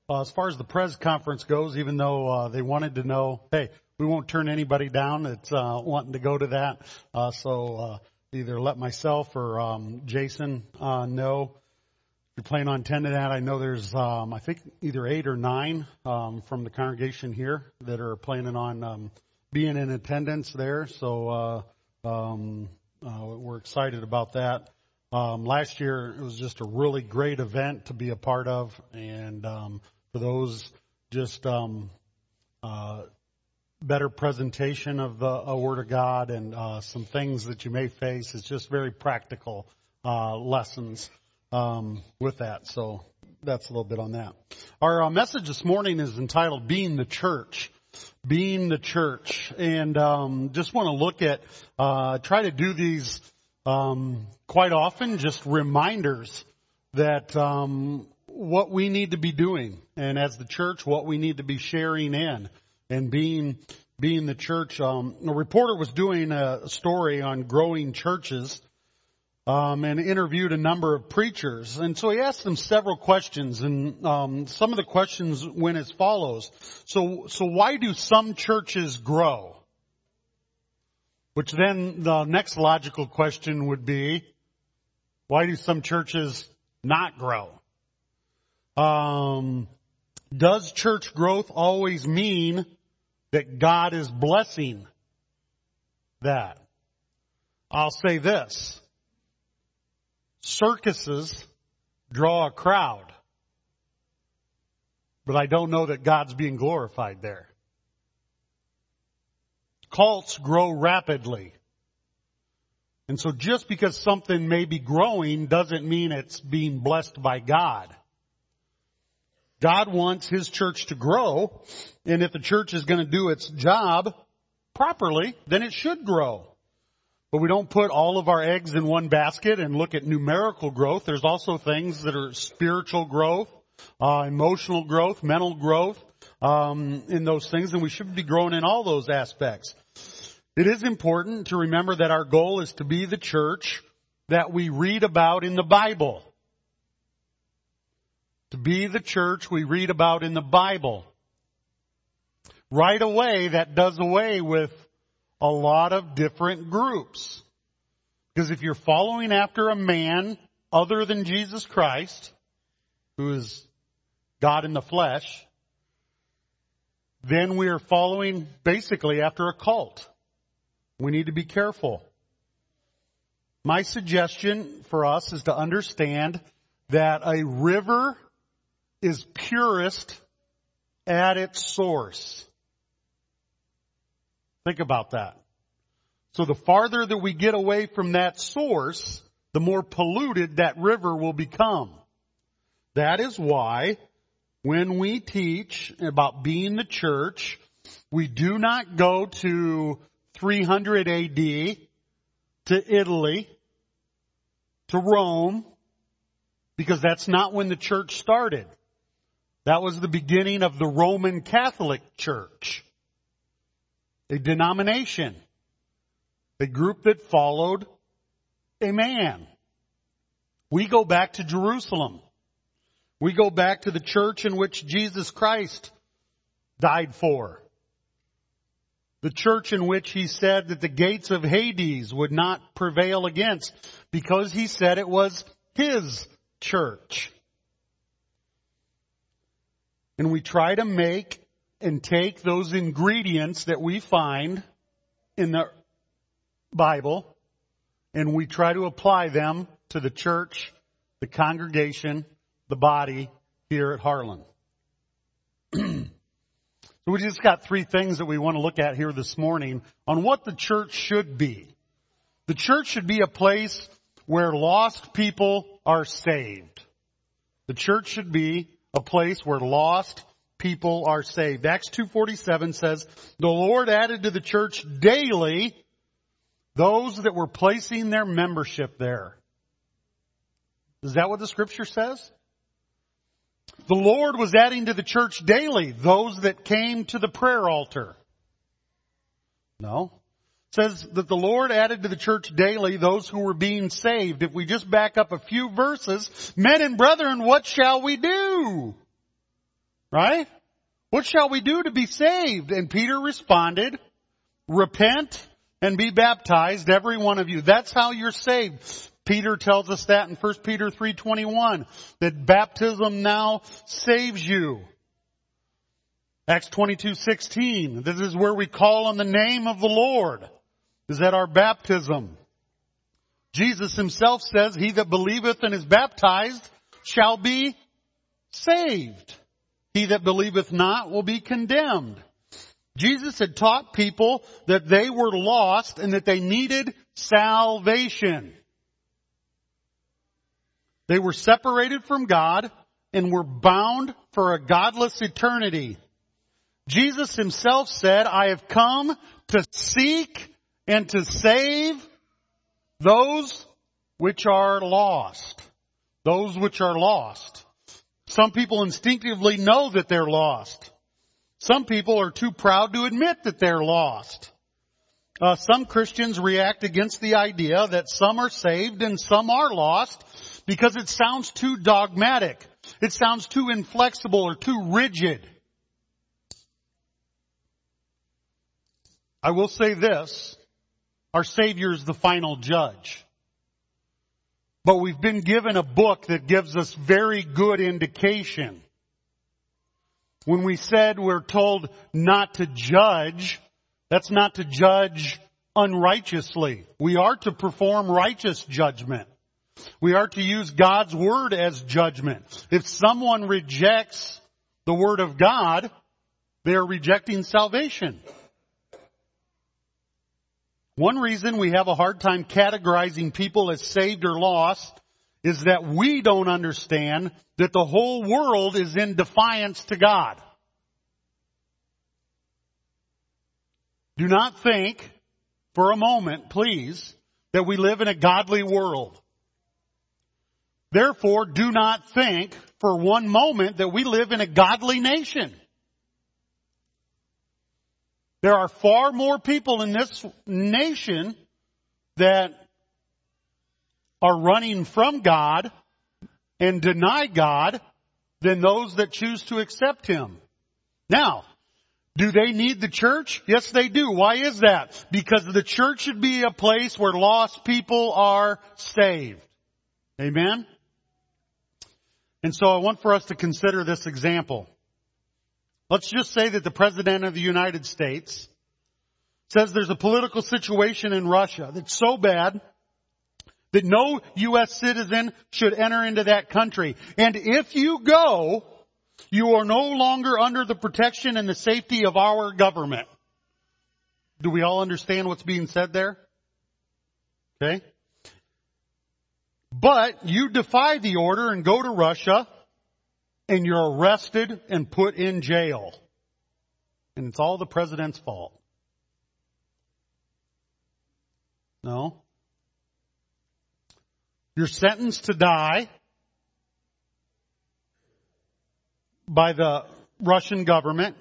As far as the Prez conference goes, even though they wanted to know, hey, we won't turn anybody down that's wanting to go to that. So either let myself or Jason know. If you're planning on attending that, I know there's, I think, either 8 or 9 from the congregation here that are planning on being in attendance there. So we're excited about that. Last year, it was just a really great event to be a part of. And for those, just better presentation of the Word of God and some things that you may face. It's just very practical lessons with that. So that's a little bit on that. Our message this morning is entitled Being the Church. Being the Church. And just want to look at, try to do these quite often, just reminders that what we need to be doing. And as the church, what we need to be sharing in and being the church. A reporter was doing a story on growing churches and interviewed a number of preachers. And so he asked them several questions, and some of the questions went as follows. So why do some churches grow? Which then the next logical question would be, why do some churches not grow? Does church growth always mean that God is blessing that? I'll say this. Circuses draw a crowd, but I don't know that God's being glorified there. Cults grow rapidly. And so just because something may be growing doesn't mean it's being blessed by God. God wants His church to grow, and if the church is going to do its job properly, then it should grow. But we don't put all of our eggs in one basket and look at numerical growth. There's also things that are spiritual growth, emotional growth, mental growth, in those things, and we should be growing in all those aspects. It is important to remember that our goal is to be the church that we read about in the Bible. To be the church we read about in the Bible. Right away, that does away with a lot of different groups. Because if you're following after a man other than Jesus Christ, who is God in the flesh, then we are following basically after a cult. We need to be careful. My suggestion for us is to understand that a river is purest at its source. Think about that. So the farther that we get away from that source, the more polluted that river will become. That is why when we teach about being the church, we do not go to 300 AD, to Italy, to Rome, because that's not when the church started. That was the beginning of the Roman Catholic Church. A denomination. A group that followed a man. We go back to Jerusalem. We go back to the church in which Jesus Christ died for. The church in which He said that the gates of Hades would not prevail against, because He said it was His church. And we try to make and take those ingredients that we find in the Bible, and we try to apply them to the church, the congregation, the body here at Harlan. So we just got 3 things that we want to look at here this morning on what the church should be. The church should be a place where lost people are saved. The church should be a place where lost people are saved. Acts 2:47 says, the Lord added to the church daily those that were placing their membership there. Is that what the scripture says? The Lord was adding to the church daily those that came to the prayer altar. No. It says that the Lord added to the church daily those who were being saved. If we just back up a few verses, men and brethren, what shall we do? Right? What shall we do to be saved? And Peter responded, repent and be baptized, every one of you. That's how you're saved. Peter tells us that in 1 Peter 3:21, that baptism now saves you. Acts 22:16, this is where we call on the name of the Lord, is at our baptism. Jesus himself says, he that believeth and is baptized shall be saved. He that believeth not will be condemned. Jesus had taught people that they were lost and that they needed salvation. They were separated from God and were bound for a godless eternity. Jesus himself said, I have come to seek and to save those which are lost. Those which are lost. Some people instinctively know that they're lost. Some people are too proud to admit that they're lost. Some Christians react against the idea that some are saved and some are lost because it sounds too dogmatic. It sounds too inflexible or too rigid. I will say this, our Savior is the final judge. But we've been given a book that gives us very good indication. When we said we're told not to judge, that's not to judge unrighteously. We are to perform righteous judgment. We are to use God's Word as judgment. If someone rejects the Word of God, they are rejecting salvation. One reason we have a hard time categorizing people as saved or lost is that we don't understand that the whole world is in defiance to God. Do not think for a moment, please, that we live in a godly world. Therefore, do not think for one moment that we live in a godly nation. There are far more people in this nation that are running from God and deny God than those that choose to accept Him. Now, do they need the church? Yes, they do. Why is that? Because the church should be a place where lost people are saved. Amen? And so I want for us to consider this example. Let's just say that the President of the United States says there's a political situation in Russia that's so bad that no U.S. citizen should enter into that country. And if you go, you are no longer under the protection and the safety of our government. Do we all understand what's being said there? Okay. But you defy the order and go to Russia, and you're arrested and put in jail. And it's all the president's fault. No. You're sentenced to die by the Russian government.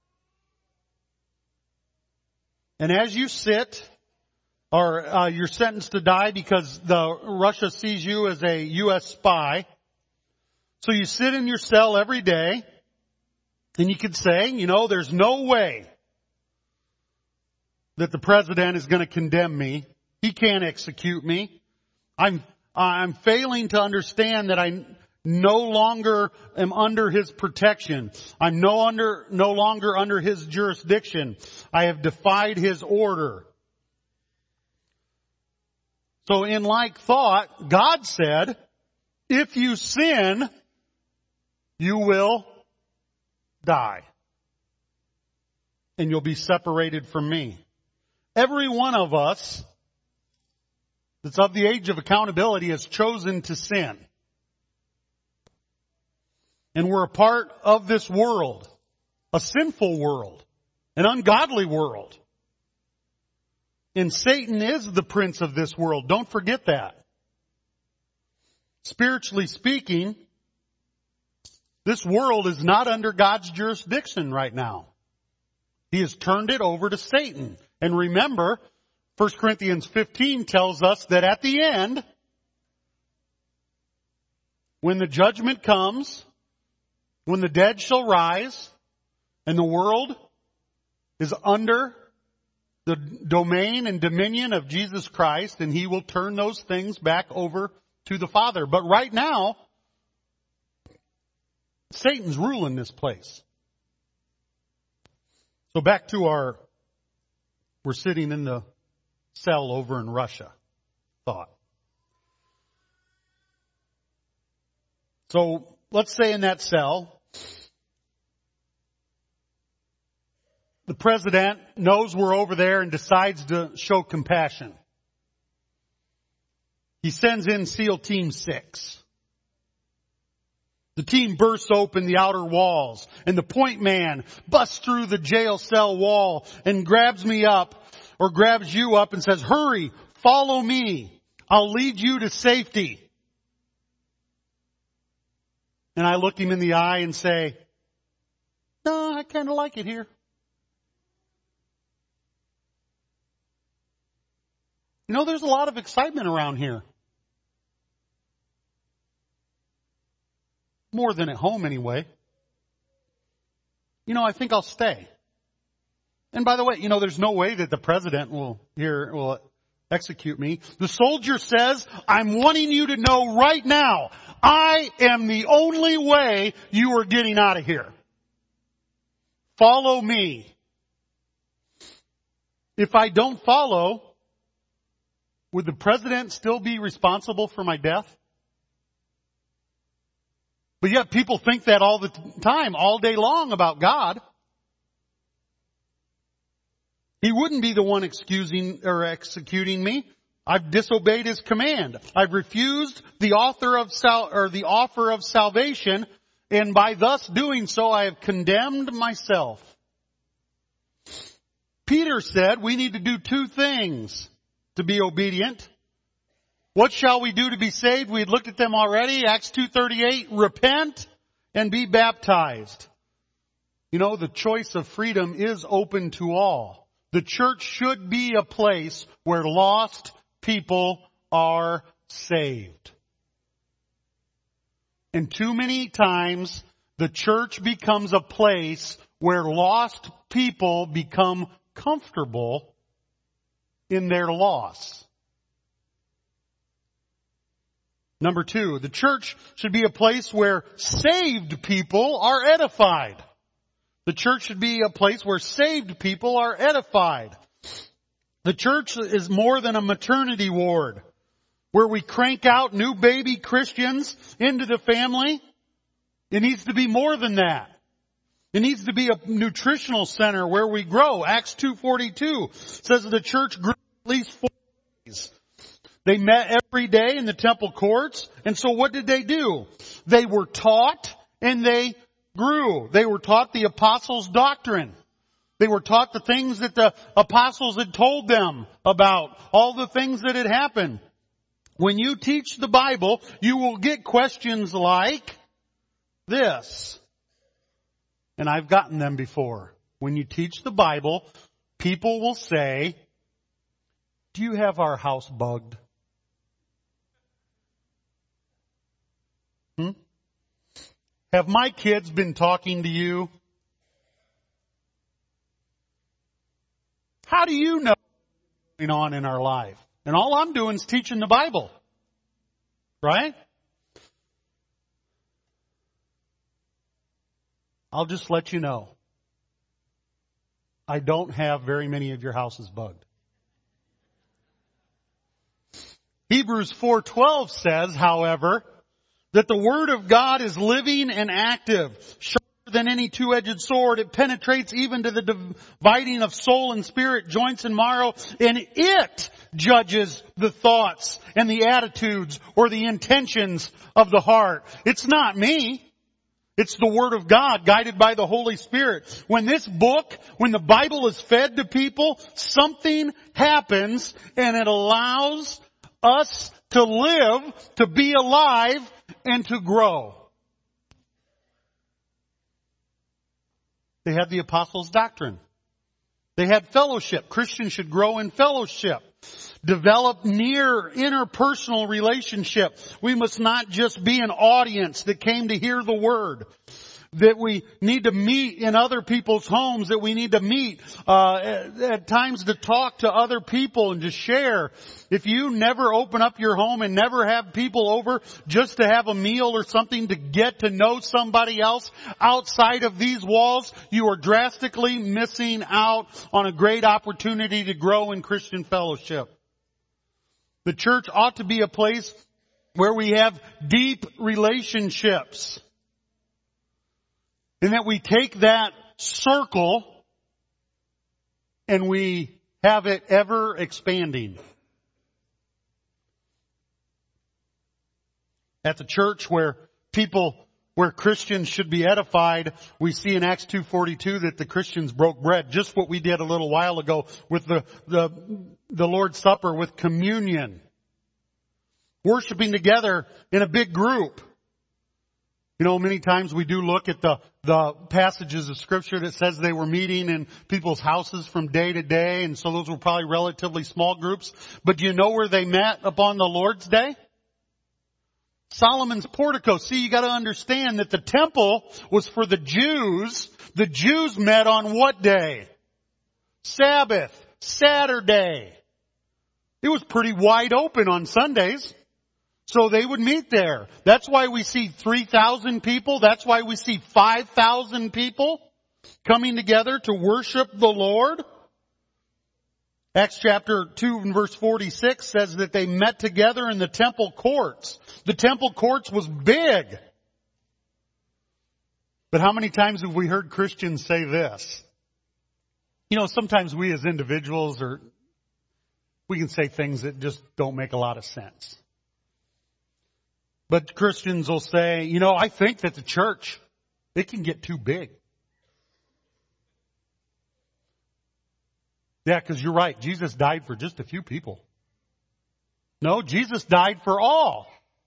And as you sit, or you're sentenced to die because Russia sees you as a U.S. spy. So you sit in your cell every day, and you could say, there's no way that the president is going to condemn me. He can't execute me. I'm failing to understand that I no longer am under his protection. I'm no longer under his jurisdiction. I have defied his order. So in like thought, God said, if you sin, you will die. And you'll be separated from me. Every one of us that's of the age of accountability has chosen to sin. And we're a part of this world, a sinful world, an ungodly world. And Satan is the prince of this world. Don't forget that. Spiritually speaking, this world is not under God's jurisdiction right now. He has turned it over to Satan. And remember, 1 Corinthians 15 tells us that at the end, when the judgment comes, when the dead shall rise and the world is under the domain and dominion of Jesus Christ, and He will turn those things back over to the Father. But right now, Satan's ruling this place. So back to we're sitting in the cell over in Russia thought. So let's say in that cell, the president knows we're over there and decides to show compassion. He sends in SEAL Team 6. The team bursts open the outer walls, and the point man busts through the jail cell wall and grabs me up, or grabs you up and says, "Hurry, follow me. I'll lead you to safety." And I look him in the eye and say, "No, I kind of like it here." You know, there's a lot of excitement around here. More than at home anyway. You know, I think I'll stay. And by the way, you know, there's no way that the president will execute me. The soldier says, "I'm wanting you to know right now, I am the only way you are getting out of here. Follow me." If I don't follow, would the president still be responsible for my death? But yet people think that all the time, all day long about God. He wouldn't be the one excusing or executing me. I've disobeyed His command. I've refused the offer of salvation, and by thus doing so, I have condemned myself. Peter said we need to do two things to be obedient. What shall we do to be saved? We had looked at them already. Acts 2:38, repent and be baptized. You know, the choice of freedom is open to all. The church should be a place where lost people are saved. And too many times, the church becomes a place where lost people become comfortable in their loss. Number two, the church should be a place where saved people are edified. The church should be a place where saved people are edified. The church is more than a maternity ward where we crank out new baby Christians into the family. It needs to be more than that. It needs to be a nutritional center where we grow. Acts 2:42 says that the church grew at least 4 days. They met every day in the temple courts. And so what did they do? They were taught and they grew. They were taught the apostles' doctrine. They were taught the things that the apostles had told them about, all the things that had happened. When you teach the Bible, you will get questions like this. And I've gotten them before. When you teach the Bible, people will say, "Do you have our house bugged?" Have my kids been talking to you? How do you know what's going on in our life? And all I'm doing is teaching the Bible. Right? I'll just let you know. I don't have very many of your houses bugged. Hebrews 4:12 says, however, that the Word of God is living and active, sharper than any two-edged sword. It penetrates even to the dividing of soul and spirit, joints and marrow, and it judges the thoughts and the attitudes or the intentions of the heart. It's not me. It's the Word of God guided by the Holy Spirit. When the Bible is fed to people, something happens and it allows us to live, to be alive, and to grow. They had the apostles' doctrine. They had fellowship. Christians should grow in fellowship. Develop near interpersonal relationship. We must not just be an audience that came to hear the Word. that we need to meet in other people's homes, that we need to meet at times to talk to other people and to share. If you never open up your home and never have people over just to have a meal or something to get to know somebody else outside of these walls, you are drastically missing out on a great opportunity to grow in Christian fellowship. The church ought to be a place where we have deep relationships. And that we take that circle and we have it ever expanding. At the church where Christians should be edified, we see in Acts 2:42 that the Christians broke bread. Just what we did a little while ago with the Lord's Supper, with communion. Worshiping together in a big group. You know, many times we do look at the passages of Scripture that says they were meeting in people's houses from day to day, and so those were probably relatively small groups. But do you know where they met upon the Lord's Day? Solomon's portico. See, you got to understand that the temple was for the Jews. The Jews met on what day? Sabbath. Saturday. It was pretty wide open on Sundays. So they would meet there. That's why we see 3,000 people. That's why we see 5,000 people coming together to worship the Lord. Acts chapter 2 and verse 46 says that they met together in the temple courts. The temple courts was big. But how many times have we heard Christians say this? You know, sometimes we as individuals we can say things that just don't make a lot of sense. But Christians will say, you know, I think that the church, it can get too big. Yeah, because you're right. Jesus died for just a few people. No, Jesus died for all.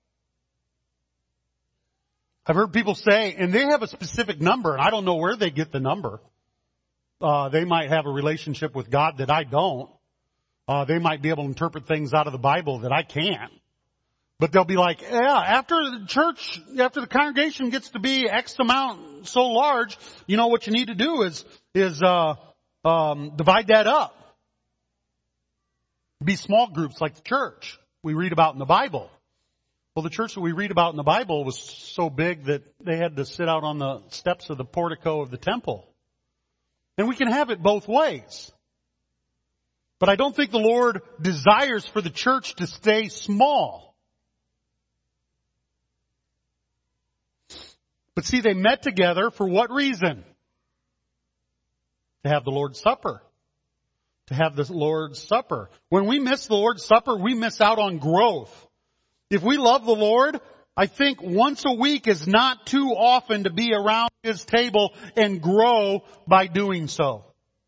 I've heard people say, and they have a specific number, and I don't know where they get the number. They might have a relationship with God that I don't. They might be able to interpret things out of the Bible that I can't. But they'll be like, yeah, after the congregation gets to be X amount so large, you know what you need to do is divide that up. Be small groups like the church we read about in the Bible. Well, the church that we read about in the Bible was so big that they had to sit out on the steps of the portico of the temple. And we can have it both ways. But I don't think the Lord desires for the church to stay small. But see, they met together for what reason? To have the Lord's Supper. To have the Lord's Supper. When we miss the Lord's Supper, we miss out on growth. If we love the Lord, I think once a week is not too often to be around His table and grow by doing so.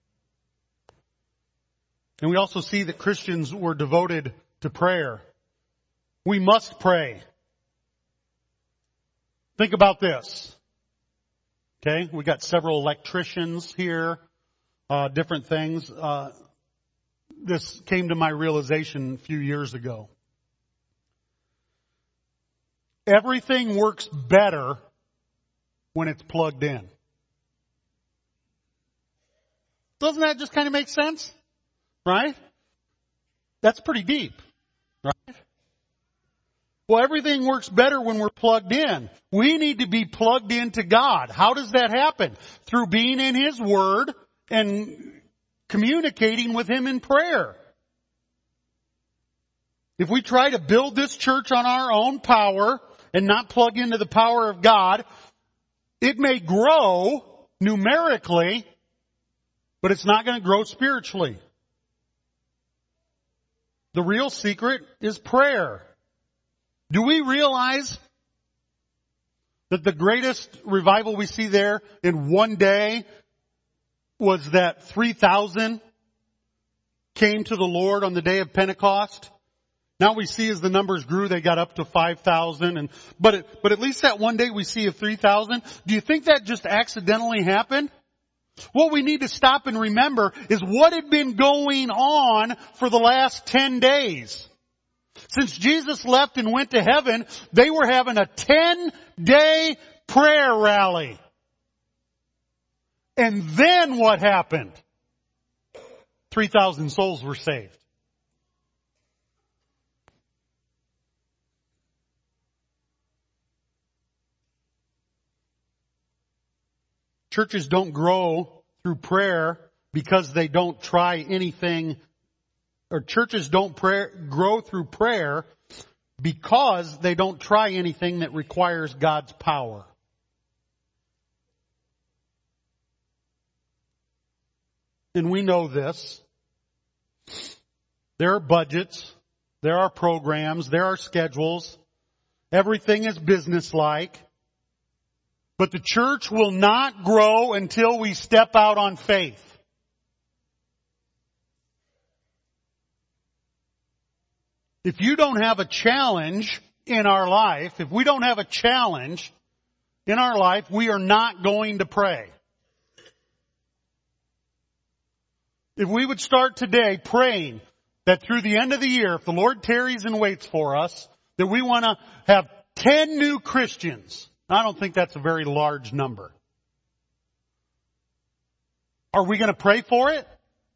And we also see that Christians were devoted to prayer. We must pray. Think about this. Okay, we got several electricians here, different things. This came to my realization a few years ago. Everything works better when it's plugged in. Doesn't that just kind of make sense? Right? That's pretty deep. Right? Well, everything works better when we're plugged in. We need to be plugged into God. How does that happen? Through being in His Word and communicating with Him in prayer. If we try to build this church on our own power and not plug into the power of God, it may grow numerically, but it's not going to grow spiritually. The real secret is prayer. Do we realize that the greatest revival we see there in one day was that 3,000 came to the Lord on the day of Pentecost? Now we see as the numbers grew, they got up to 5,000. But at least that one day we see of 3,000. Do you think that just accidentally happened? What we need to stop and remember is what had been going on for the last 10 days. Since Jesus left and went to heaven, they were having a 10-day prayer rally. And then what happened? 3,000 souls were saved. Churches don't grow through prayer because they don't try anything, or churches don't grow through prayer because they don't try anything that requires God's power. And we know this. There are budgets, there are programs, there are schedules. Everything is businesslike. But the church will not grow until we step out on faith. If you don't have a challenge in our life, if we don't have a challenge in our life, we are not going to pray. If we would start today praying that through the end of the year, if the Lord tarries and waits for us, that we want to have 10 new Christians. I don't think that's a very large number. Are we going to pray for it?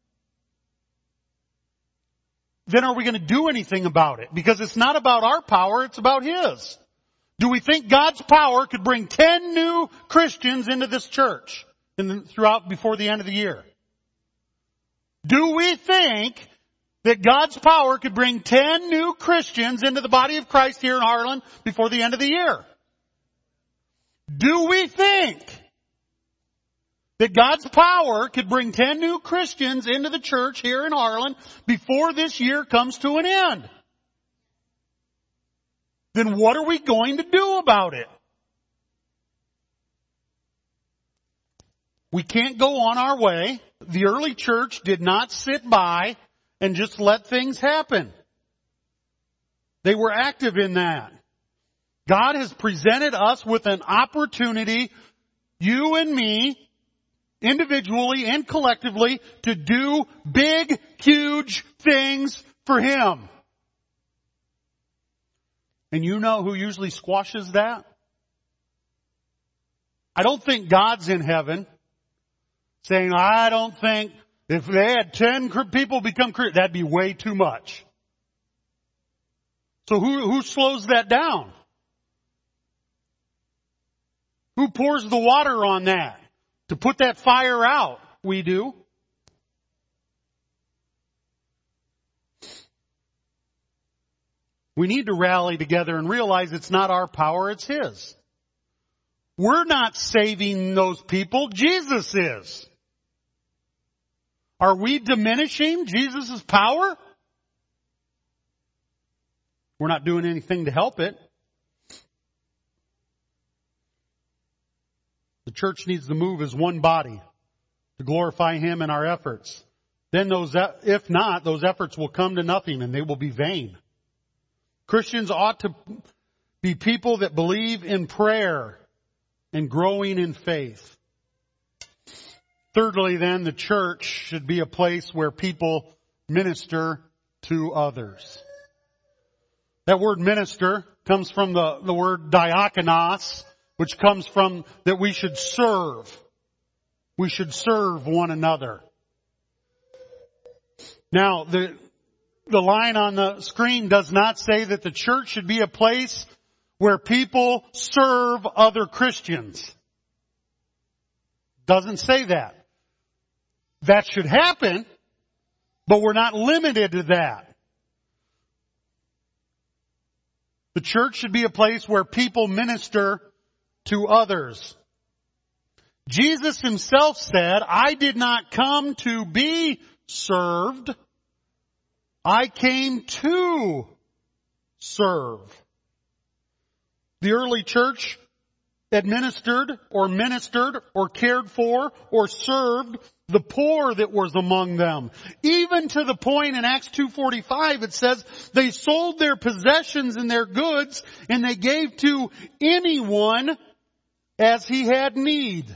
Then are we going to do anything about it? Because it's not about our power, it's about His. Do we think God's power could bring 10 new Christians into this church before the end of the year? Do we think that God's power could bring 10 new Christians into the body of Christ here in Harlan before the end of the year? Do we think that God's power could bring 10 new Christians into the church here in Harlan before this year comes to an end? Then what are we going to do about it? We can't go on our way. The early church did not sit by and just let things happen. They were active in that. God has presented us with an opportunity, you and me, individually and collectively, to do big, huge things for Him. And you know who usually squashes that? I don't think God's in heaven saying, I don't think if they had 10 people become Christians, that'd be way too much. So who slows that down? Who pours the water on that to put that fire out? We do. We need to rally together and realize it's not our power, it's His. We're not saving those people. Jesus is. Are we diminishing Jesus' power? We're not doing anything to help it. The church needs to move as one body to glorify Him in our efforts. Then if not, those efforts will come to nothing and they will be vain. Christians ought to be people that believe in prayer and growing in faith. Thirdly, then, the church should be a place where people minister to others. That word minister comes from the word diakonos, which comes from that we should serve. We should serve one another. Now, the line on the screen does not say that the church should be a place where people serve other Christians. Doesn't say that. That should happen, but we're not limited to that. The church should be a place where people minister to others. Jesus Himself said, I did not come to be served. I came to serve. The early church administered or ministered or cared for or served the poor that was among them. Even to the point in Acts 2:45 it says they sold their possessions and their goods and they gave to anyone as he had need.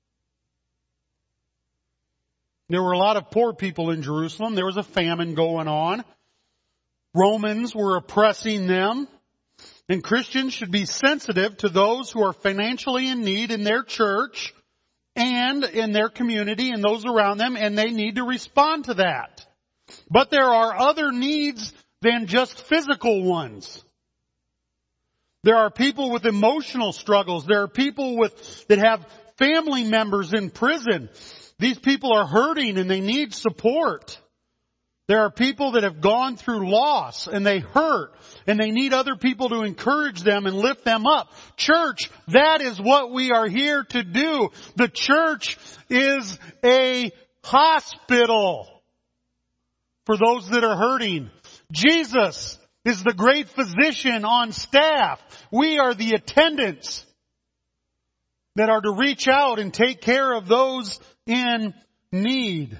There were a lot of poor people in Jerusalem. There was a famine going on. Romans were oppressing them. And Christians should be sensitive to those who are financially in need in their church and in their community and those around them, and they need to respond to that. But there are other needs than just physical ones. There are people with emotional struggles. There are people that have family members in prison. These people are hurting and they need support. There are people that have gone through loss and they hurt and they need other people to encourage them and lift them up. Church, that is what we are here to do. The church is a hospital for those that are hurting. Jesus is the great physician on staff. We are the attendants that are to reach out and take care of those in need.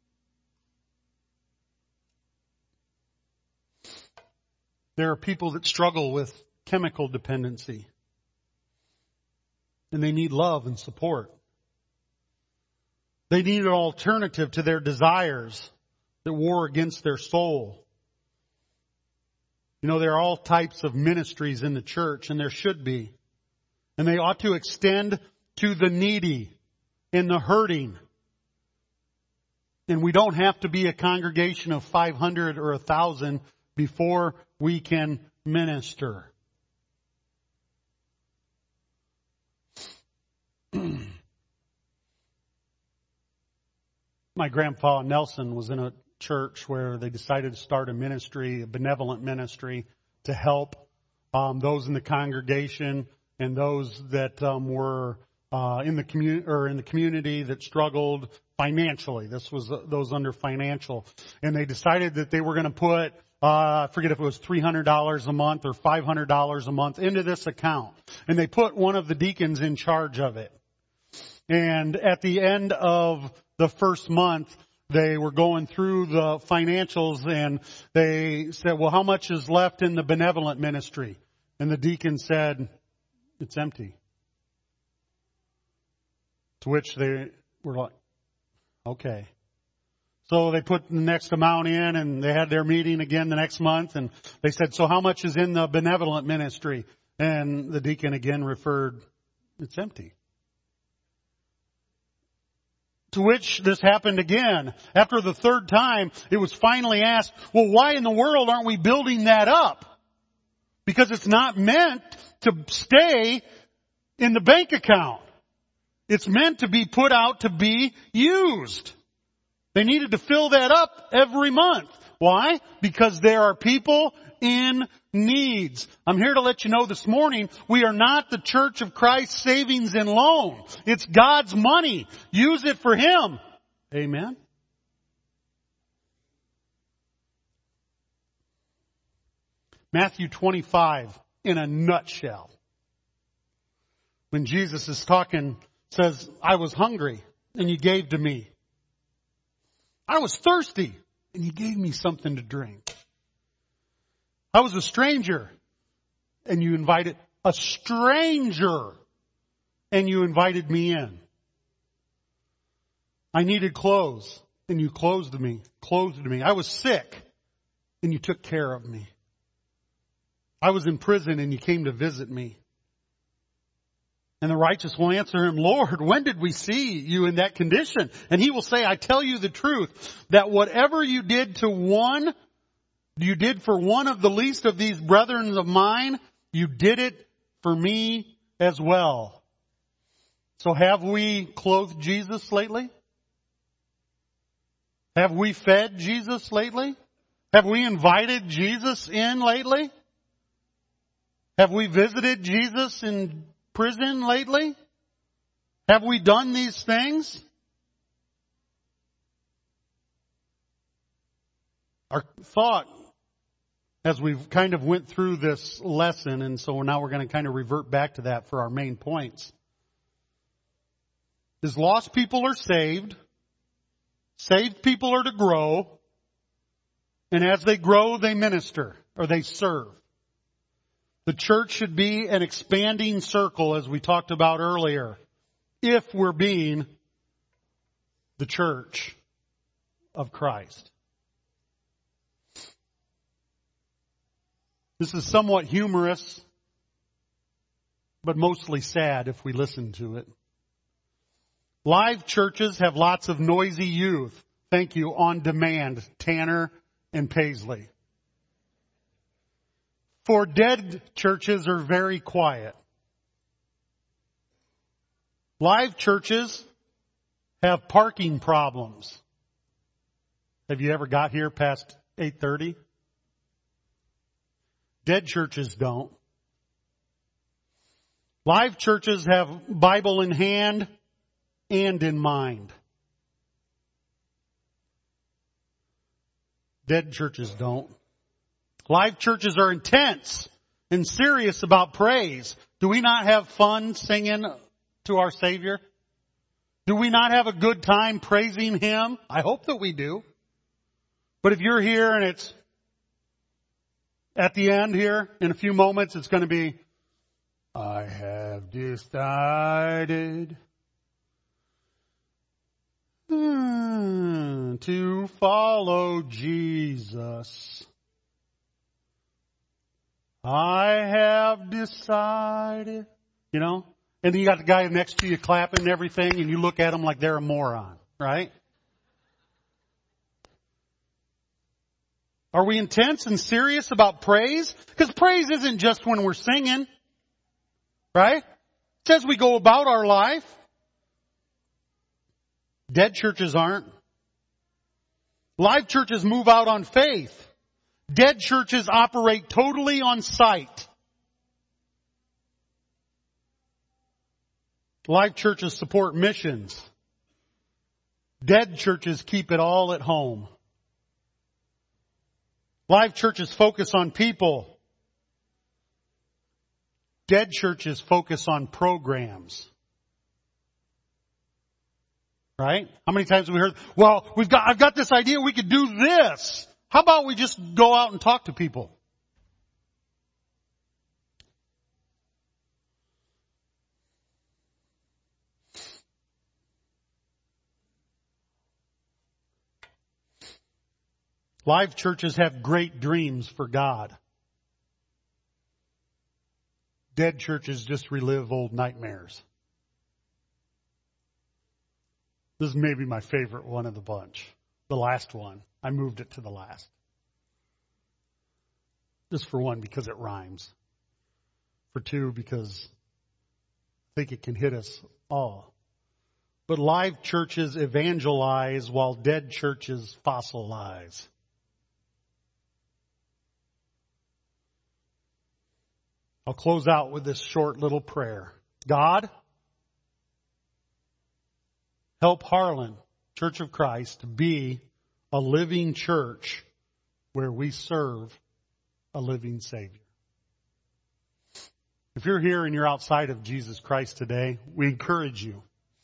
There are people that struggle with chemical dependency, and they need love and support. They need an alternative to their desires that war against their soul. You know, there are all types of ministries in the church, and there should be. And they ought to extend to the needy and the hurting. And we don't have to be a congregation of 500 or 1,000 before we can minister. My grandpa Nelson was in a church where they decided to start a ministry, a benevolent ministry, to help those in the congregation and those that were in the community that struggled financially. This was those under financial, and they decided that they were going to put I forget if it was $300 a month or $500 a month into this account, and they put one of the deacons in charge of it. And at the end of the first month, they were going through the financials and they said, well, how much is left in the benevolent ministry? And the deacon said, it's empty. To which they were like, okay. So they put the next amount in and they had their meeting again the next month and they said, so how much is in the benevolent ministry? And the deacon again referred, it's empty. To which this happened again. After the third time, it was finally asked, well, why in the world aren't we building that up? Because it's not meant to stay in the bank account. It's meant to be put out to be used. They needed to fill that up every month. Why? Because there are people in needs. I'm here to let you know this morning, we are not the Church of Christ Savings and Loan. It's God's money. Use it for Him. Amen. Matthew 25 in a nutshell. When Jesus is talking, says, I was hungry and you gave to me. I was thirsty and you gave me something to drink. I was a stranger and you invited a stranger and you invited me in. I needed clothes and you clothed me. I was sick and you took care of me. I was in prison and you came to visit me. And the righteous will answer him, Lord, when did we see you in that condition? And he will say, I tell you the truth, that whatever you did for one of the least of these brethren of mine, you did it for me as well. So have we clothed Jesus lately? Have we fed Jesus lately? Have we invited Jesus in lately? Have we visited Jesus in prison lately? Have we done these things? Our thought as we've kind of went through this lesson, and so now we're going to kind of revert back to that for our main points, is lost people are saved, saved people are to grow, and as they grow, they minister, or they serve. The church should be an expanding circle, as we talked about earlier, if we're being the church of Christ. This is somewhat humorous, but mostly sad if we listen to it. Live churches have lots of noisy youth. Thank you. On demand, Tanner and Paisley. For dead churches are very quiet. Live churches have parking problems. Have you ever got here past 8:30? Dead churches don't. Live churches have Bible in hand and in mind. Dead churches don't. Live churches are intense and serious about praise. Do we not have fun singing to our Savior? Do we not have a good time praising Him? I hope that we do. But if you're here and it's at the end here, in a few moments, it's going to be, I have decided to follow Jesus. I have decided, you know, and then you got the guy next to you clapping and everything, and you look at him like they're a moron, right? Are we intense and serious about praise? Because praise isn't just when we're singing, right? It's as we go about our life. Dead churches aren't. Live churches move out on faith. Dead churches operate totally on sight. Live churches support missions. Dead churches keep it all at home. Live churches focus on people. Dead churches focus on programs. Right? How many times have we heard, well, I've got this idea, we could do this. How about we just go out and talk to people? Live churches have great dreams for God. Dead churches just relive old nightmares. This is maybe my favorite one of the bunch. The last one. I moved it to the last. Just for one, because it rhymes. For two, because I think it can hit us all. But live churches evangelize while dead churches fossilize. I'll close out with this short little prayer. God, help Harlan Church of Christ to be a living church where we serve a living Savior. If you're here and you're outside of Jesus Christ today, we encourage you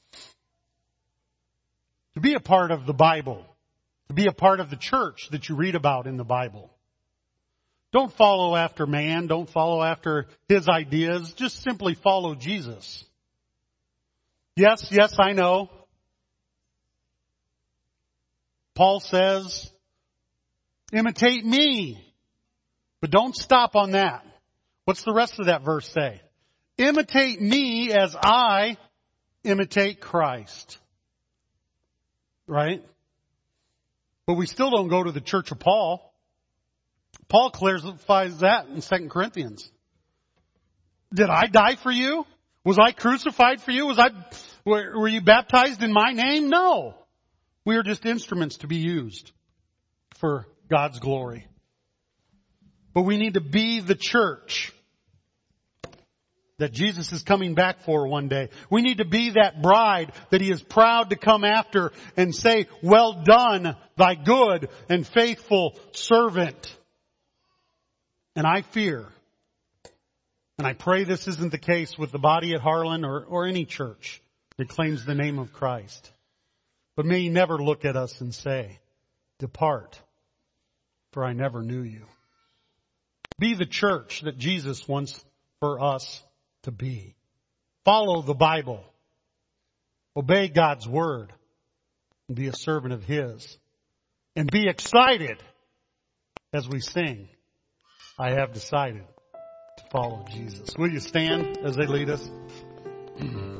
to be a part of the Bible, to be a part of the church that you read about in the Bible. Don't follow after man. Don't follow after his ideas. Just simply follow Jesus. Yes, I know. Paul says, imitate me. But don't stop on that. What's the rest of that verse say? Imitate me as I imitate Christ. Right? But we still don't go to the church of Paul. Paul clarifies that in 2 Corinthians. Did I die for you? Was I crucified for you? Were you baptized in my name? No. We are just instruments to be used for God's glory. But we need to be the church that Jesus is coming back for one day. We need to be that bride that He is proud to come after and say, well done, thy good and faithful servant. And I fear, and I pray this isn't the case with the body at Harlan or any church that claims the name of Christ. But may He never look at us and say, depart, for I never knew you. Be the church that Jesus wants for us to be. Follow the Bible. Obey God's word. And be a servant of His. And be excited as we sing, I have decided to follow Jesus. Will you stand as they lead us?